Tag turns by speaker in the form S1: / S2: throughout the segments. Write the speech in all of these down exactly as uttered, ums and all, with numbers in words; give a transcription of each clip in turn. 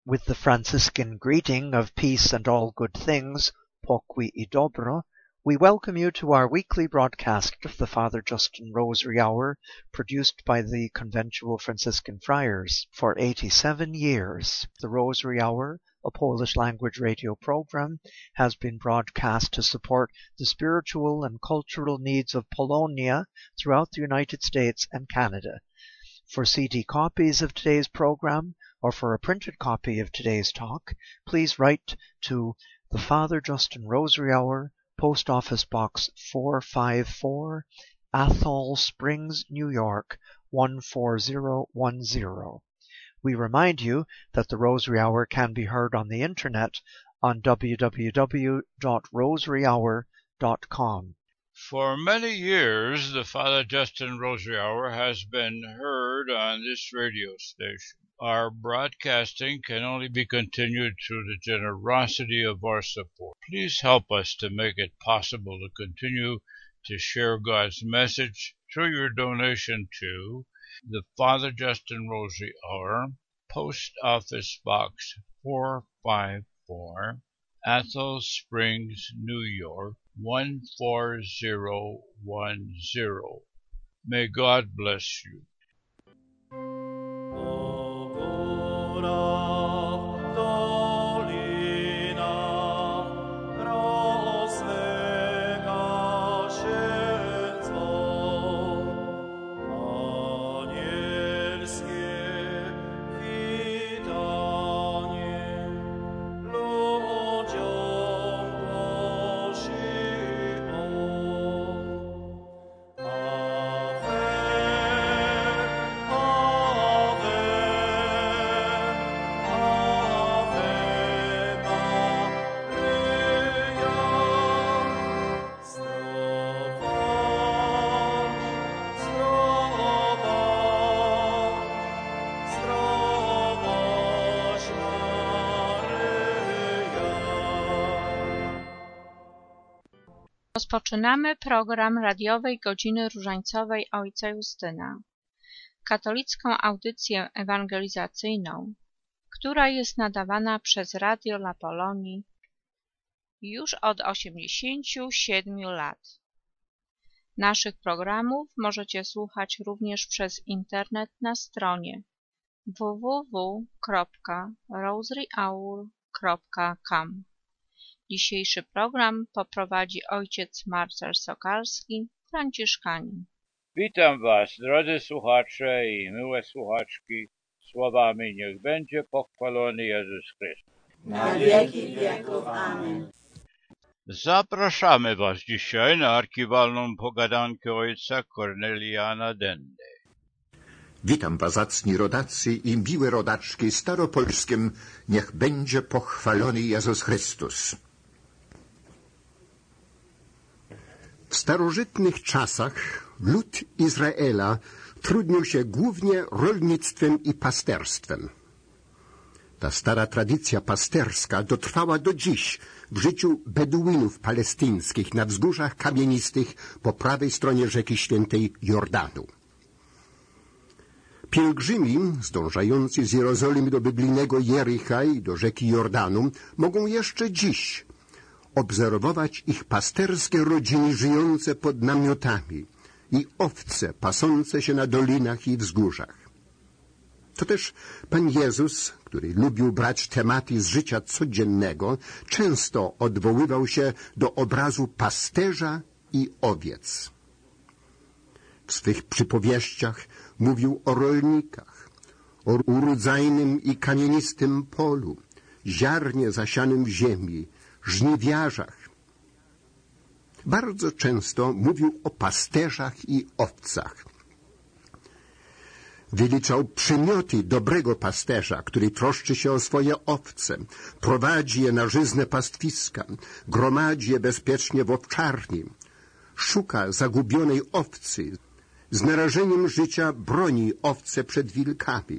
S1: With the Franciscan greeting of peace and all good things, pokój i dobro, we welcome you to our weekly broadcast of the Father Justin Rosary Hour, produced by the Conventual Franciscan Friars for eighty-seven years. The Rosary Hour, a Polish-language radio program, has been broadcast to support the spiritual and cultural needs of Polonia throughout the United States and Canada. For C D copies of today's program, or for a printed copy of today's talk, please write to the Father Justin Rosary Hour, Post Office Box four five four, Athol Springs, New York, one four zero one zero. We remind you that the Rosary Hour can be heard on the internet on w w w dot rosary hour dot com.
S2: For many years, the Father Justin Rosary Hour has been heard on this radio station. Our broadcasting can only be continued through the generosity of our support. Please help us to make it possible to continue to share God's message through your donation to the Father Justin Rosary Hour, Post Office Box four five four, Athol Springs, New York, one four zero one zero. May God bless you.
S3: Rozpoczynamy program radiowej Godziny Różańcowej Ojca Justyna, katolicką audycję ewangelizacyjną, która jest nadawana przez Radio La Polonii już od osiemdziesięciu siedmiu lat. Naszych programów możecie słuchać również przez internet na stronie w w w kropka rosary hour kropka com. Dzisiejszy program poprowadzi ojciec Marcel Sokalski, franciszkanin.
S2: Witam Was, drodzy słuchacze i miłe słuchaczki, słowami niech będzie pochwalony Jezus Chrystus.
S4: Na wieki wieków. Amen.
S2: Zapraszamy Was dzisiaj na archiwalną pogadankę ojca Korneliana Dendy.
S5: Witam Was, zacni rodacy i miłe rodaczki, staropolskim niech będzie pochwalony Jezus Chrystus. W starożytnych czasach lud Izraela trudnił się głównie rolnictwem i pasterstwem. Ta stara tradycja pasterska dotrwała do dziś w życiu Beduinów palestyńskich na wzgórzach kamienistych po prawej stronie rzeki świętej Jordanu. Pielgrzymi zdążający z Jerozolimy do biblijnego Jericha i do rzeki Jordanu mogą jeszcze dziś obserwować ich pasterskie rodziny żyjące pod namiotami i owce pasące się na dolinach i wzgórzach. To też Pan Jezus, który lubił brać tematy z życia codziennego, często odwoływał się do obrazu pasterza i owiec. W swych przypowieściach mówił o rolnikach, o urodzajnym i kamienistym polu, ziarnie zasianym w ziemi, żniwiarzach. Bardzo często mówił o pasterzach i owcach. Wyliczał przymioty dobrego pasterza, który troszczy się o swoje owce, prowadzi je na żyzne pastwiska, gromadzi je bezpiecznie w owczarni, szuka zagubionej owcy, z narażeniem życia broni owce przed wilkami.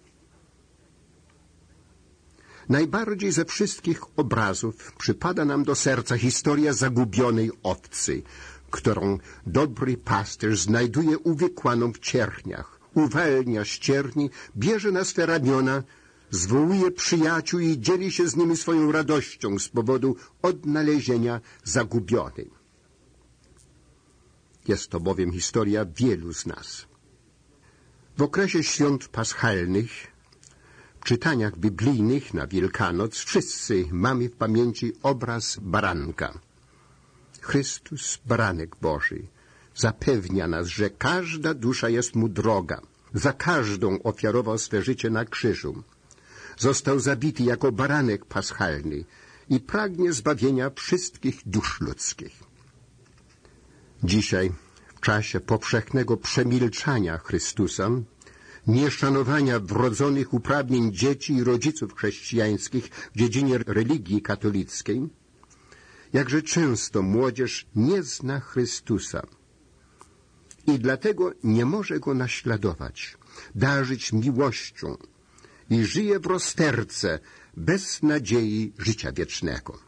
S5: Najbardziej ze wszystkich obrazów przypada nam do serca historia zagubionej owcy, którą dobry pasterz znajduje uwikłaną w cierniach, uwalnia z cierni, bierze na swe ramiona, zwołuje przyjaciół i dzieli się z nimi swoją radością z powodu odnalezienia zagubionej. Jest to bowiem historia wielu z nas. W okresie świąt paschalnych, w czytaniach biblijnych na Wielkanoc wszyscy mamy w pamięci obraz baranka. Chrystus, baranek Boży, zapewnia nas, że każda dusza jest mu droga. Za każdą ofiarował swe życie na krzyżu. Został zabity jako baranek paschalny i pragnie zbawienia wszystkich dusz ludzkich. Dzisiaj, w czasie powszechnego przemilczania Chrystusa, nieszanowania wrodzonych uprawnień dzieci i rodziców chrześcijańskich w dziedzinie religii katolickiej, jakże często młodzież nie zna Chrystusa i dlatego nie może Go naśladować, darzyć miłością i żyje w rozterce bez nadziei życia wiecznego.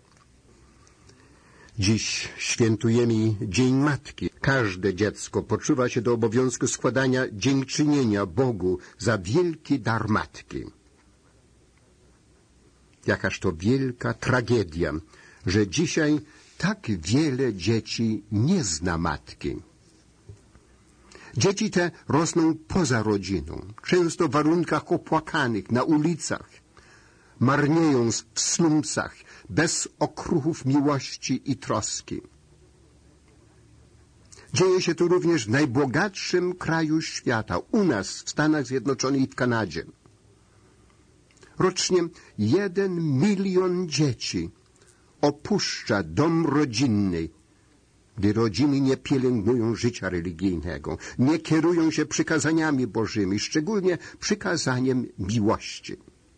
S5: Dziś świętujemy Dzień Matki. Każde dziecko poczuwa się do obowiązku składania dziękczynienia Bogu za wielki dar Matki. Jakaż to wielka tragedia, że dzisiaj tak wiele dzieci nie zna Matki. Dzieci te rosną poza rodziną, często w warunkach opłakanych, na ulicach, marnieją w slumsach, bez okruchów miłości i troski. Dzieje się to również w najbogatszym kraju świata, u nas, w Stanach Zjednoczonych i w Kanadzie. Rocznie jeden milion dzieci opuszcza dom rodzinny, gdy rodziny nie pielęgnują życia religijnego, nie kierują się przykazaniami Bożymi, szczególnie przykazaniem miłości.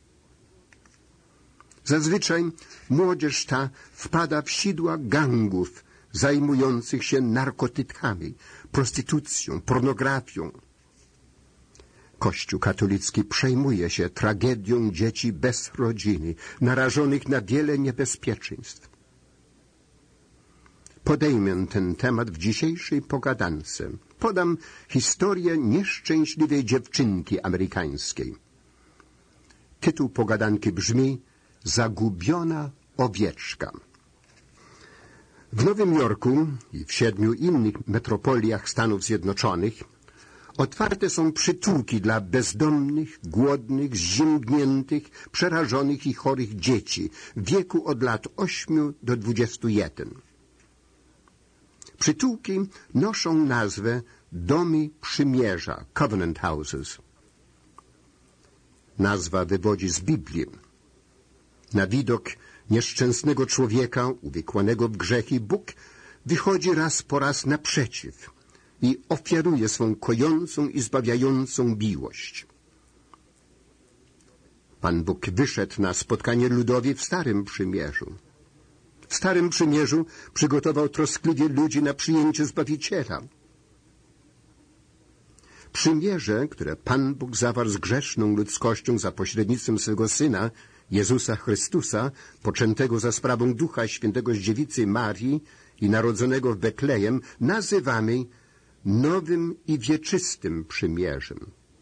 S5: Zazwyczaj młodzież ta wpada w sidła gangów zajmujących się narkotykami, prostytucją, pornografią. Kościół katolicki przejmuje się tragedią dzieci bez rodziny, narażonych na wiele niebezpieczeństw. Podejmę ten temat w dzisiejszej pogadance. Podam historię nieszczęśliwej dziewczynki amerykańskiej. Tytuł pogadanki brzmi Zagubiona owieczka. W Nowym Jorku i w siedmiu innych metropoliach Stanów Zjednoczonych otwarte są przytułki dla bezdomnych, głodnych, zziębniętych, przerażonych i chorych dzieci w wieku od lat ośmiu do dwudziestu jeden. Przytułki noszą nazwę Domy Przymierza, Covenant Houses. Nazwa wywodzi z Biblii. Na widok nieszczęsnego człowieka uwikłanego w grzechy Bóg wychodzi raz po raz naprzeciw i ofiaruje swą kojącą i zbawiającą miłość. Pan Bóg wyszedł na spotkanie ludowi w Starym Przymierzu. W Starym Przymierzu przygotował troskliwie ludzi na przyjęcie Zbawiciela. Przymierze, które Pan Bóg zawarł z grzeszną ludzkością za pośrednictwem swego Syna, Jezusa Chrystusa, poczętego za sprawą Ducha Świętego z dziewicy Marii i narodzonego w Betlejem, nazywamy nowym i wieczystym przymierzem.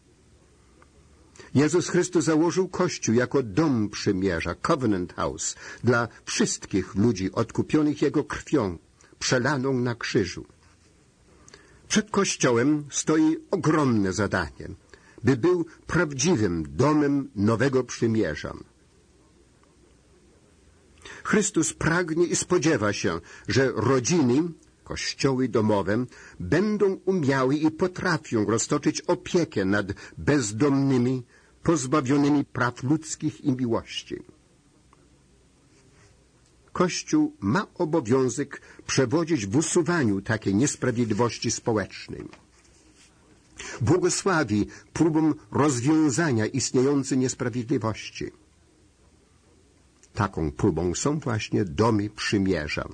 S5: Jezus Chrystus założył Kościół jako dom przymierza, Covenant House, dla wszystkich ludzi odkupionych Jego krwią, przelaną na krzyżu. Przed Kościołem stoi ogromne zadanie, by był prawdziwym domem nowego przymierza. Chrystus pragnie i spodziewa się, że rodziny, kościoły domowe będą umiały i potrafią roztoczyć opiekę nad bezdomnymi, pozbawionymi praw ludzkich i miłości. Kościół ma obowiązek przewodzić w usuwaniu takiej niesprawiedliwości społecznej. Błogosławi próbom rozwiązania istniejącej niesprawiedliwości. Taką próbą są właśnie domy przymierza.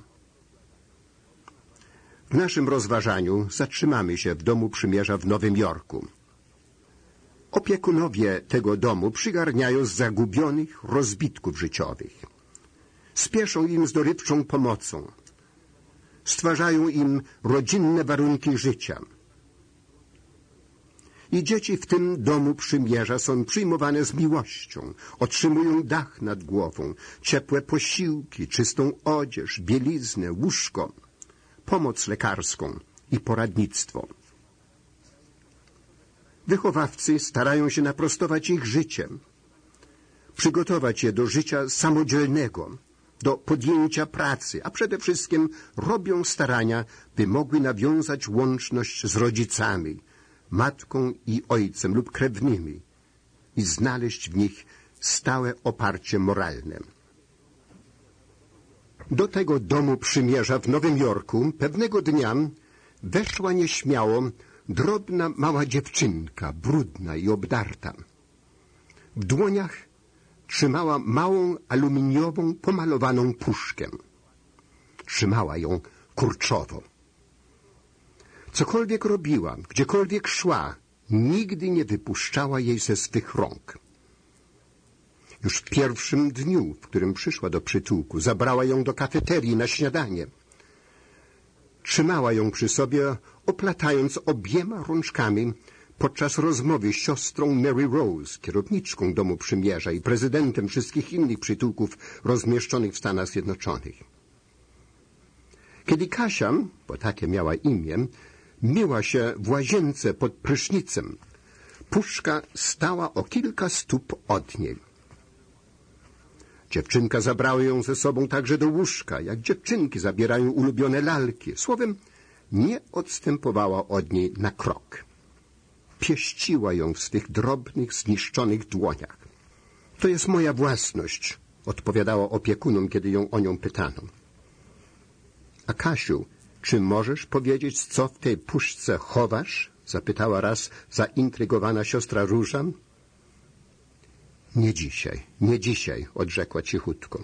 S5: W naszym rozważaniu zatrzymamy się w domu przymierza w Nowym Jorku. Opiekunowie tego domu przygarniają zagubionych rozbitków życiowych. Spieszą im z dorywczą pomocą. Stwarzają im rodzinne warunki życia. I dzieci w tym domu przymierza są przyjmowane z miłością, otrzymują dach nad głową, ciepłe posiłki, czystą odzież, bieliznę, łóżko, pomoc lekarską i poradnictwo. Wychowawcy starają się naprostować ich życie, przygotować je do życia samodzielnego, do podjęcia pracy, a przede wszystkim robią starania, by mogły nawiązać łączność z rodzicami, matką i ojcem lub krewnymi i znaleźć w nich stałe oparcie moralne. Do tego domu przymierza w Nowym Jorku pewnego dnia weszła nieśmiało drobna mała dziewczynka, brudna i obdarta. W dłoniach trzymała małą aluminiową, pomalowaną puszkę. Trzymała ją kurczowo. Cokolwiek robiła, gdziekolwiek szła, nigdy nie wypuszczała jej ze swych rąk. Już w pierwszym dniu, w którym przyszła do przytułku, zabrała ją do kafeterii na śniadanie. Trzymała ją przy sobie, oplatając obiema rączkami podczas rozmowy z siostrą Mary Rose, kierowniczką Domu Przymierza i prezydentem wszystkich innych przytułków rozmieszczonych w Stanach Zjednoczonych. Kiedy Kasia, bo takie miała imię, myła się w łazience pod prysznicem, puszka stała o kilka stóp od niej. Dziewczynka zabrała ją ze sobą także do łóżka, jak dziewczynki zabierają ulubione lalki. Słowem, nie odstępowała od niej na krok. Pieściła ją w swych drobnych, zniszczonych dłoniach. To jest moja własność, odpowiadała opiekunom, kiedy ją o nią pytano. A Kasiu, czy możesz powiedzieć, co w tej puszce chowasz? Zapytała raz zaintrygowana siostra Róża. Nie dzisiaj, nie dzisiaj, odrzekła cichutko.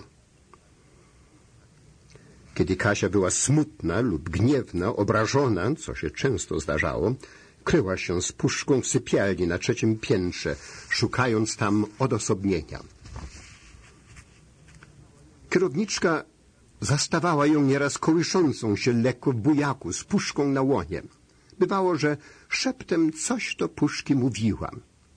S5: Kiedy Kasia była smutna lub gniewna, obrażona, co się często zdarzało, kryła się z puszką w sypialni na trzecim piętrze, szukając tam odosobnienia. Kierowniczka zastawała ją nieraz kołyszącą się lekko w bujaku z puszką na łonie. Bywało, że szeptem coś do puszki mówiła.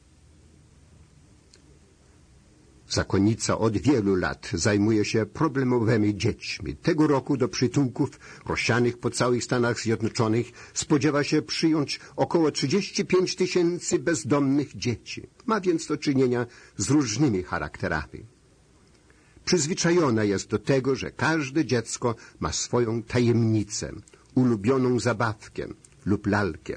S5: Zakonnica od wielu lat zajmuje się problemowymi dziećmi. Tego roku do przytułków rozsianych po całych Stanach Zjednoczonych spodziewa się przyjąć około trzydzieści pięć tysięcy bezdomnych dzieci. Ma więc do czynienia z różnymi charakterami. Przyzwyczajona jest do tego, że każde dziecko ma swoją tajemnicę, ulubioną zabawkę lub lalkę.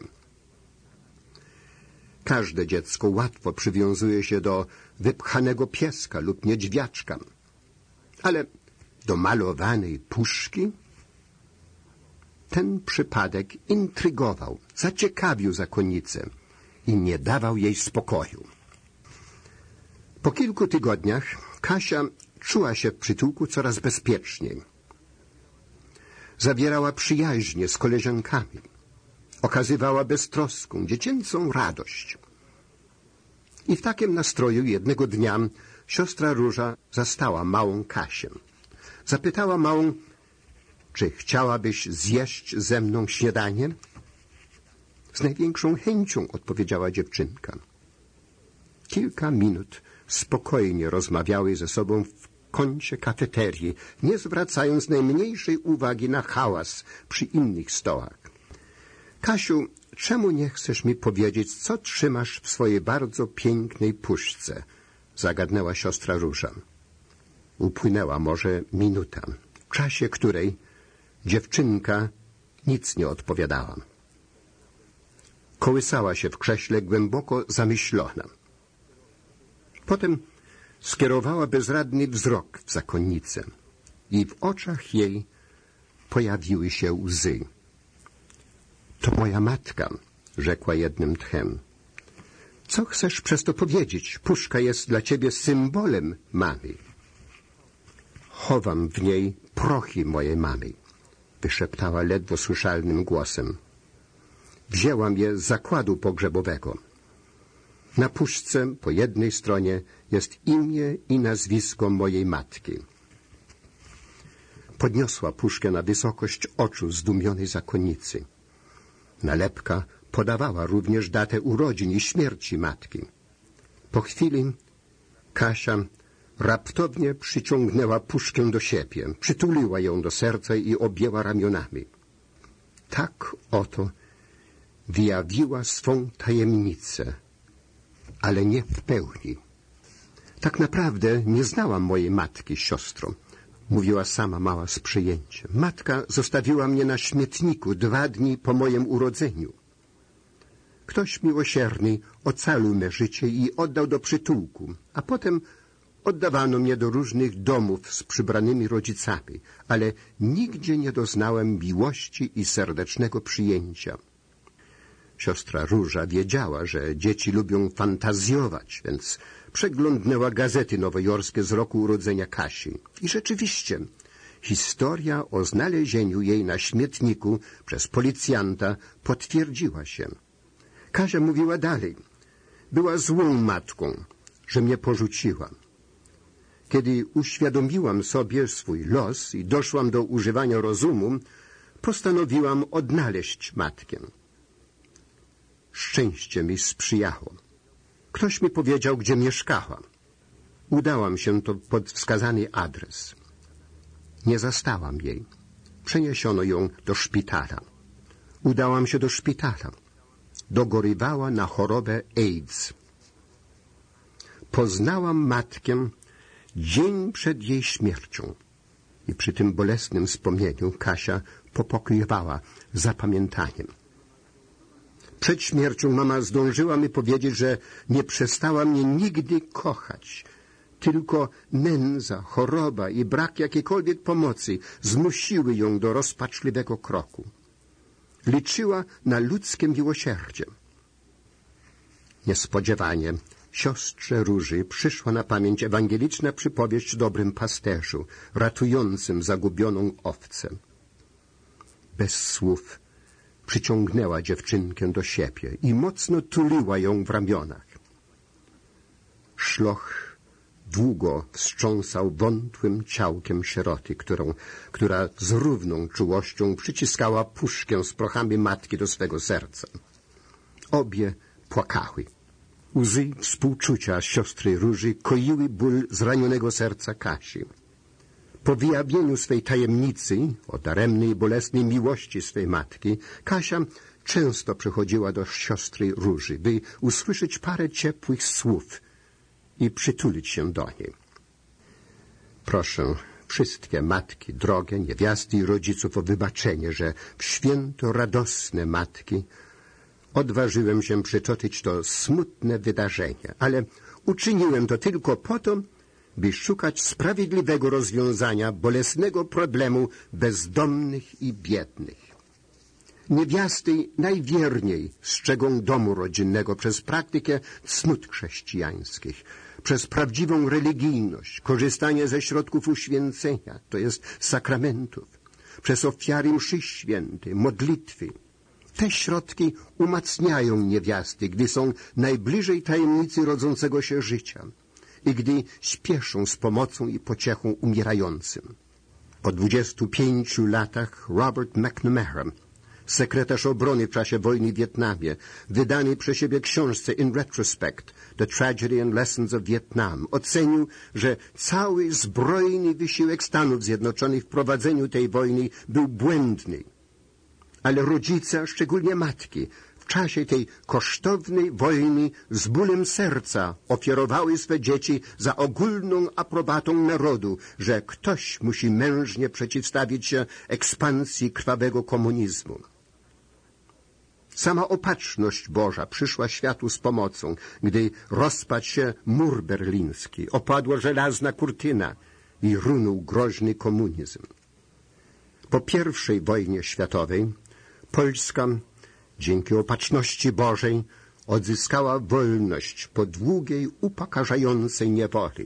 S5: Każde dziecko łatwo przywiązuje się do wypchanego pieska lub niedźwiaczka. Ale do malowanej puszki? Ten przypadek intrygował, zaciekawił zakonnicę i nie dawał jej spokoju. Po kilku tygodniach Kasia czuła się w przytułku coraz bezpieczniej. Zawierała przyjaźnie z koleżankami. Okazywała beztroską, dziecięcą radość. I w takim nastroju jednego dnia siostra Róża zastała małą Kasię. Zapytała małą, czy chciałabyś zjeść ze mną śniadanie? Z największą chęcią, odpowiedziała dziewczynka. Kilka minut spokojnie rozmawiały ze sobą w kącie kafeterii, nie zwracając najmniejszej uwagi na hałas przy innych stołach. Kasiu, czemu nie chcesz mi powiedzieć, co trzymasz w swojej bardzo pięknej puszce? Zagadnęła siostra Róża. Upłynęła może minuta, w czasie której dziewczynka nic nie odpowiadała. Kołysała się w krześle głęboko zamyślona. Potem skierowała bezradny wzrok w zakonnicę i w oczach jej pojawiły się łzy. To moja matka, rzekła jednym tchem. Co chcesz przez to powiedzieć? Puszka jest dla ciebie symbolem mamy. Chowam w niej prochy mojej mamy, wyszeptała ledwo słyszalnym głosem. Wzięłam je z zakładu pogrzebowego. Na puszce po jednej stronie jest imię i nazwisko mojej matki. Podniosła puszkę na wysokość oczu zdumionej zakonnicy. Nalepka Podawała również datę urodzin i śmierci matki. Po chwili Kasia raptownie przyciągnęła Puszkę do siebie, przytuliła ją do serca i objęła ramionami. Tak oto wyjawiła swą tajemnicę, ale nie w pełni. Tak naprawdę nie znałam mojej matki, siostro, mówiła sama mała z przejęciem. Matka zostawiła mnie na śmietniku dwa dni po moim urodzeniu. Ktoś miłosierny ocalił me życie i oddał do przytułku, a potem oddawano mnie do różnych domów z przybranymi rodzicami, ale nigdzie nie doznałem miłości i serdecznego przyjęcia. Siostra Róża wiedziała, że dzieci lubią fantazjować, więc przeglądnęła gazety nowojorskie z roku urodzenia Kasi. I rzeczywiście, historia o znalezieniu jej na śmietniku przez policjanta potwierdziła się. Kasia mówiła dalej. Była złą matką, że mnie porzuciła. Kiedy uświadomiłam sobie swój los i doszłam do używania rozumu, postanowiłam odnaleźć matkę. Szczęście mi sprzyjało. Ktoś mi powiedział, gdzie mieszkała. Udałam się to pod wskazany adres. Nie zastałam jej. Przeniesiono ją do szpitala. Udałam się do szpitala. Dogorywała na chorobę AIDS. Poznałam matkę dzień przed jej śmiercią. I przy tym bolesnym wspomnieniu Kasia popokojowała zapamiętaniem. Przed śmiercią mama zdążyła mi powiedzieć, że nie przestała mnie nigdy kochać. Tylko nędza, choroba i brak jakiejkolwiek pomocy zmusiły ją do rozpaczliwego kroku. Liczyła na ludzkie miłosierdzie. Niespodziewanie siostrze Róży przyszła na pamięć ewangeliczna przypowieść o dobrym pasterzu, ratującym zagubioną owcę. Bez słów przyciągnęła dziewczynkę do siebie i mocno tuliła ją w ramionach. Szloch długo wstrząsał wątłym ciałkiem sieroty, którą, która z równą czułością przyciskała Puszkę z prochami matki do swego serca. Obie płakały. Łzy współczucia siostry Róży koiły ból zranionego serca Kasi. Po wyjawieniu swej tajemnicy o daremnej i bolesnej miłości swej matki, Kasia często przychodziła do siostry Róży, by usłyszeć parę ciepłych słów i przytulić się do niej. Proszę wszystkie matki, drogie niewiasty i rodziców o wybaczenie, że w święto radosne matki odważyłem się przytoczyć to smutne wydarzenie, ale uczyniłem to tylko po to, by szukać sprawiedliwego rozwiązania bolesnego problemu bezdomnych i biednych. Niewiasty najwierniej strzegą domu rodzinnego przez praktykę cnót chrześcijańskich, przez prawdziwą religijność, korzystanie ze środków uświęcenia, to jest sakramentów, przez ofiary mszy świętej, modlitwy. Te środki umacniają niewiasty, gdy są najbliżej tajemnicy rodzącego się życia i gdy śpieszą z pomocą i pociechą umierającym. Po dwudziestu pięciu latach Robert McNamara, sekretarz obrony w czasie wojny w Wietnamie, wydany przez siebie książce In Retrospect, The Tragedy and Lessons of Vietnam, ocenił, że cały zbrojny wysiłek Stanów Zjednoczonych w prowadzeniu tej wojny był błędny. Ale rodzice, a szczególnie matki, w czasie tej kosztownej wojny z bólem serca ofiarowały swe dzieci za ogólną aprobatą narodu, że ktoś musi mężnie przeciwstawić się ekspansji krwawego komunizmu. Sama opatrzność Boża przyszła światu z pomocą, gdy rozpadł się mur berliński, opadła żelazna kurtyna i runął groźny komunizm. Po pierwszej wojnie światowej Polska, dzięki opatrzności Bożej, odzyskała wolność po długiej, upokarzającej niewoli.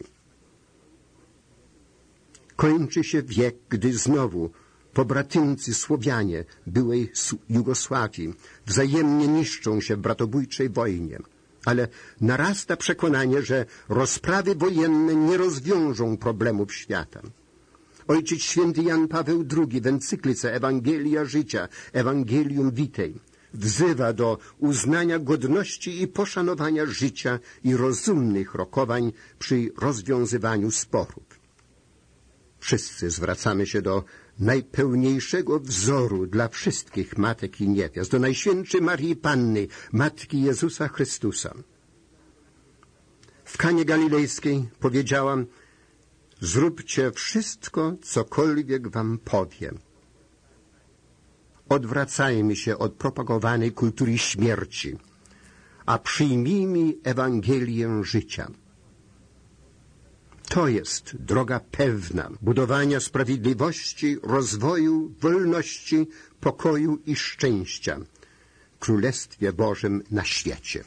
S5: Kończy się wiek, gdy znowu pobratymcy Słowianie byłej Jugosławii wzajemnie niszczą się w bratobójczej wojnie, ale narasta przekonanie, że rozprawy wojenne nie rozwiążą problemów świata. Ojciec święty Jan Paweł drugi w encyklice Ewangelia Życia, Ewangelium Vitae, wzywa do uznania godności i poszanowania życia i rozumnych rokowań przy rozwiązywaniu sporów. Wszyscy zwracamy się do najpełniejszego wzoru dla wszystkich matek i niewiast, do Najświętszej Marii Panny, Matki Jezusa Chrystusa. W Kanie Galilejskiej powiedziałam: zróbcie wszystko, cokolwiek wam powiem. Odwracajmy się od propagowanej kultury śmierci, a przyjmijmy Ewangelię życia. To jest droga pewna budowania sprawiedliwości, rozwoju, wolności, pokoju i szczęścia w Królestwie Bożym na świecie.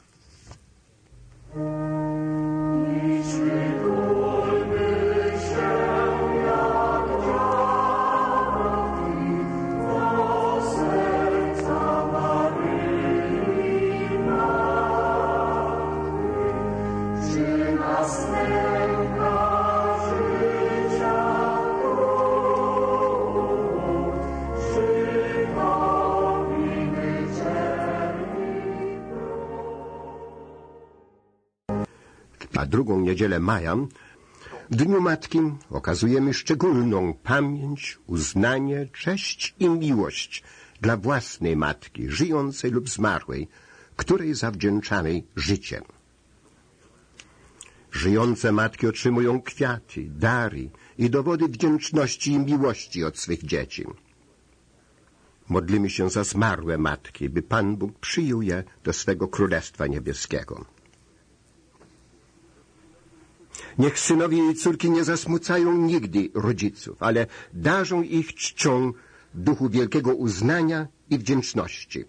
S5: A drugą niedzielę maja, w Dniu Matki, okazujemy szczególną pamięć, uznanie, cześć i miłość dla własnej matki, żyjącej lub zmarłej, której zawdzięczamy życie. Żyjące matki otrzymują kwiaty, dary i dowody wdzięczności i miłości od swych dzieci. Modlimy się za zmarłe matki, by Pan Bóg przyjął je do swego Królestwa Niebieskiego. Niech synowie i córki nie zasmucają nigdy rodziców, ale darzą ich czcią w duchu wielkiego uznania i wdzięczności.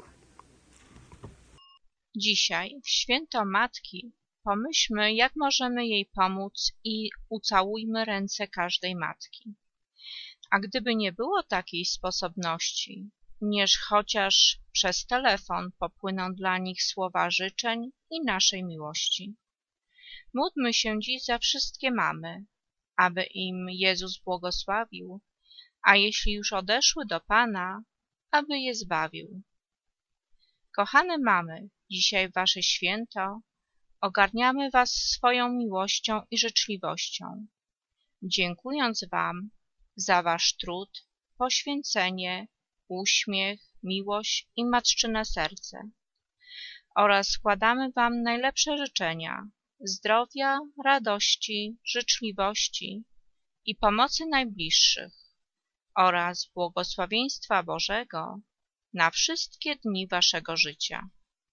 S3: Dzisiaj, w święto Matki, pomyślmy, jak możemy jej pomóc i ucałujmy ręce każdej matki. A gdyby nie było takiej sposobności, niech chociaż przez telefon popłyną dla nich słowa życzeń i naszej miłości. Módlmy się dziś za wszystkie mamy, aby im Jezus błogosławił, a jeśli już odeszły do Pana, aby je zbawił. Kochane mamy, dzisiaj w wasze święto ogarniamy was swoją miłością i życzliwością, dziękując wam za wasz trud, poświęcenie, uśmiech, miłość i matczyne serce oraz składamy wam najlepsze życzenia zdrowia, radości, życzliwości i pomocy najbliższych oraz błogosławieństwa Bożego na wszystkie dni waszego życia.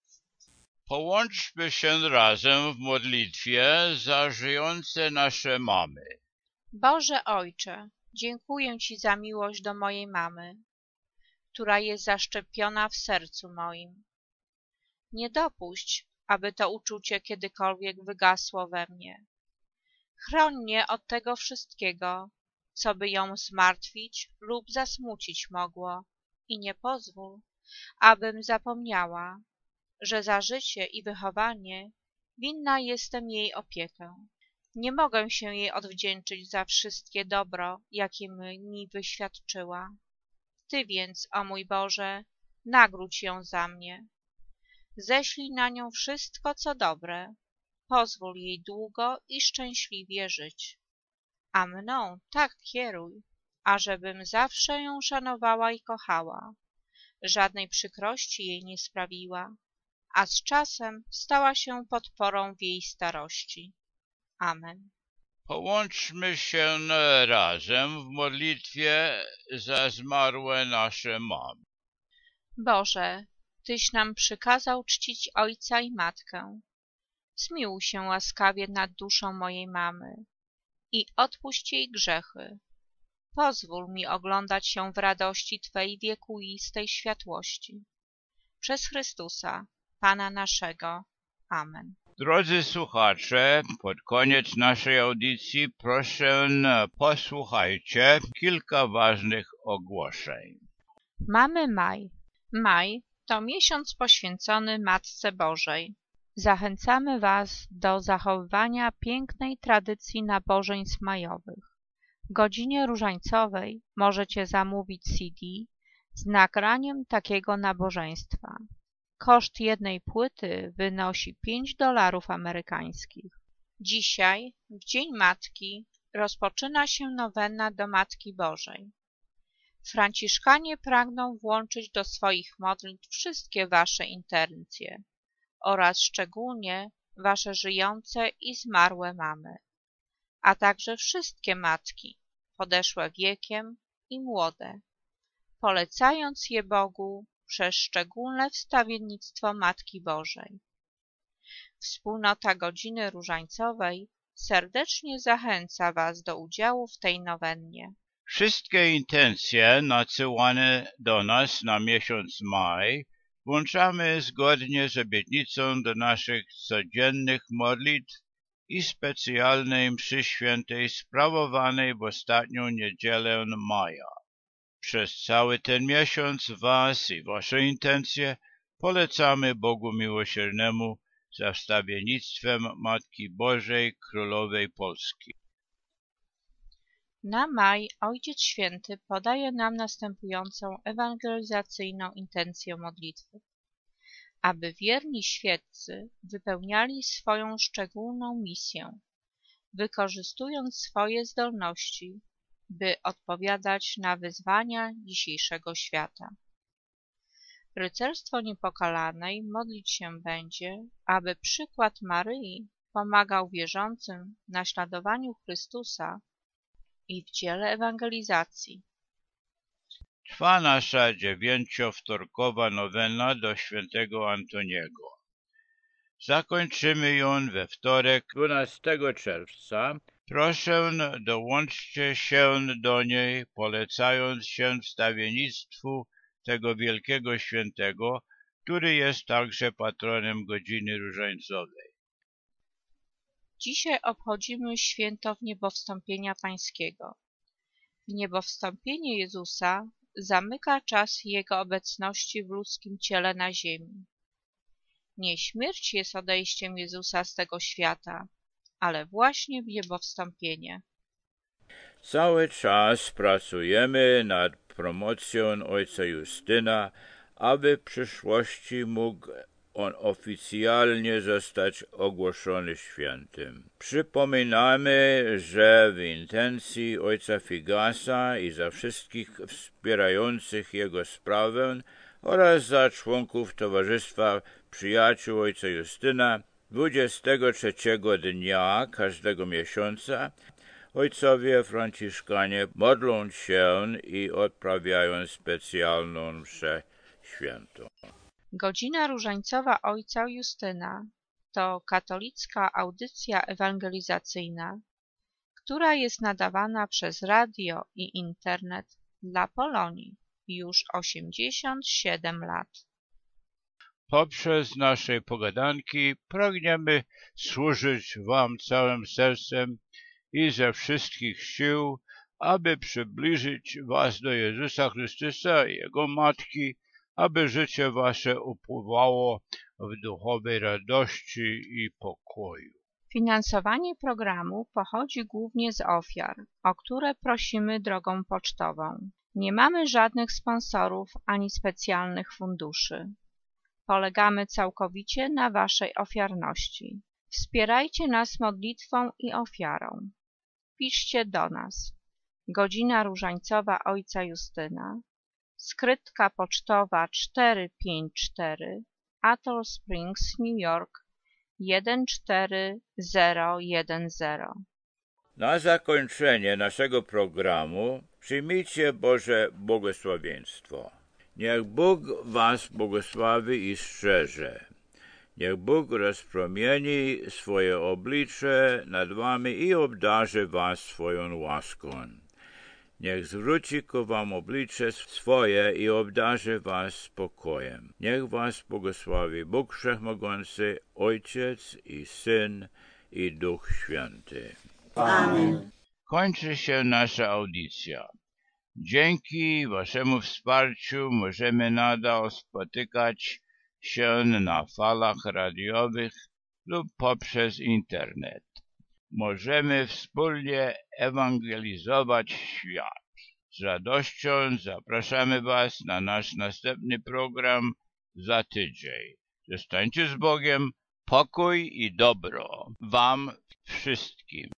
S2: Połączmy się razem w modlitwie za żyjące nasze mamy.
S3: Boże Ojcze, dziękuję Ci za miłość do mojej mamy, która jest zaszczepiona w sercu moim. Nie dopuść, aby to uczucie kiedykolwiek wygasło we mnie. Chroń mnie od tego wszystkiego, co by ją zmartwić lub zasmucić mogło i nie pozwól, abym zapomniała, że za życie i wychowanie winna jestem jej opiekę. Nie mogę się jej odwdzięczyć za wszystkie dobro, jakie mi wyświadczyła. Ty więc, o mój Boże, nagródź ją za mnie. Ześlij na nią wszystko, co dobre, pozwól jej długo i szczęśliwie żyć. A mną tak kieruj, ażebym zawsze ją szanowała i kochała, żadnej przykrości jej nie sprawiła, a z czasem stała się podporą w jej starości. Amen.
S2: Połączmy się razem w modlitwie za zmarłe nasze mamy.
S3: Boże, Tyś nam przykazał czcić ojca i matkę. Zmiłuj się łaskawie nad duszą mojej mamy i odpuść jej grzechy. Pozwól mi oglądać się w radości Twej wiekuistej światłości. Przez Chrystusa, Pana naszego. Amen.
S2: Drodzy słuchacze, pod koniec naszej audycji proszę posłuchajcie kilka ważnych ogłoszeń.
S3: Mamy maj. Maj to miesiąc poświęcony Matce Bożej. Zachęcamy Was do zachowywania pięknej tradycji nabożeństw majowych. W godzinie różańcowej możecie zamówić C D z nagraniem takiego nabożeństwa. Koszt jednej płyty wynosi pięć dolarów amerykańskich. Dzisiaj, w Dzień Matki, rozpoczyna się nowenna do Matki Bożej. Franciszkanie pragną włączyć do swoich modlitw wszystkie wasze intencje oraz szczególnie wasze żyjące i zmarłe mamy, a także wszystkie matki, podeszłe wiekiem i młode, polecając je Bogu przez szczególne wstawiennictwo Matki Bożej. Wspólnota Godziny Różańcowej serdecznie zachęca was do udziału w tej nowennie.
S2: Wszystkie intencje nadsyłane do nas na miesiąc maj włączamy zgodnie z obietnicą do naszych codziennych modlitw i specjalnej mszy świętej sprawowanej w ostatnią niedzielę maja. Przez cały ten miesiąc was i wasze intencje polecamy Bogu Miłosiernemu za wstawiennictwem Matki Bożej Królowej Polski.
S3: Na maj Ojciec Święty podaje nam następującą ewangelizacyjną intencję modlitwy. Aby wierni świeccy wypełniali swoją szczególną misję, wykorzystując swoje zdolności, by odpowiadać na wyzwania dzisiejszego świata. Rycerstwo Niepokalanej modlić się będzie, aby przykład Maryi pomagał wierzącym w naśladowaniu Chrystusa i w dziele ewangelizacji.
S2: Trwa nasza dziewięciowtorkowa nowena do świętego Antoniego. Zakończymy ją we wtorek, dwunastego czerwca. Proszę, dołączcie się do niej, polecając się wstawiennictwu tego wielkiego świętego, który jest także patronem Godziny Różańcowej.
S3: Dzisiaj obchodzimy święto Wniebowstąpienia Pańskiego. Wniebowstąpienie Jezusa zamyka czas Jego obecności w ludzkim ciele na ziemi. Nie śmierć jest odejściem Jezusa z tego świata, ale właśnie wniebowstąpienie.
S2: Cały czas pracujemy nad promocją ojca Justyna, aby w przyszłości mógł on oficjalnie zostać ogłoszony świętym. Przypominamy, że w intencji ojca Figasa i za wszystkich wspierających jego sprawę oraz za członków Towarzystwa Przyjaciół ojca Justyna dwudziestego trzeciego dnia każdego miesiąca ojcowie franciszkanie modlą się i odprawiają specjalną mszę świętą.
S3: Godzina Różańcowa ojca Justyna to katolicka audycja ewangelizacyjna, która jest nadawana przez radio i internet dla Polonii już osiemdziesiąt siedem lat.
S2: Poprzez nasze pogadanki pragniemy służyć wam całym sercem i ze wszystkich sił, aby przybliżyć was do Jezusa Chrystusa i Jego Matki, aby życie wasze upływało w duchowej radości i pokoju.
S3: Finansowanie programu pochodzi głównie z ofiar, o które prosimy drogą pocztową. Nie mamy żadnych sponsorów ani specjalnych funduszy. Polegamy całkowicie na waszej ofiarności. Wspierajcie nas modlitwą i ofiarą. Piszcie do nas. Godzina Różańcowa ojca Justyna, skrytka pocztowa czterysta pięćdziesiąt cztery, Atoll Springs, New York jeden cztery zero jeden zero.
S2: Na zakończenie naszego programu przyjmijcie Boże błogosławieństwo. Niech Bóg was błogosławi i strzeże. Niech Bóg rozpromieni swoje oblicze nad wami i obdarzy was swoją łaską. Niech zwróci ku wam oblicze swoje i obdarzy was spokojem. Niech was błogosławi Bóg Wszechmogący, Ojciec i Syn i Duch Święty.
S4: Amen.
S2: Kończy się nasza audycja. Dzięki waszemu wsparciu możemy nadal spotykać się na falach radiowych lub poprzez internet. Możemy wspólnie ewangelizować świat. Z radością zapraszamy was na nasz następny program za tydzień. Zostańcie z Bogiem, pokój i dobro wam wszystkim.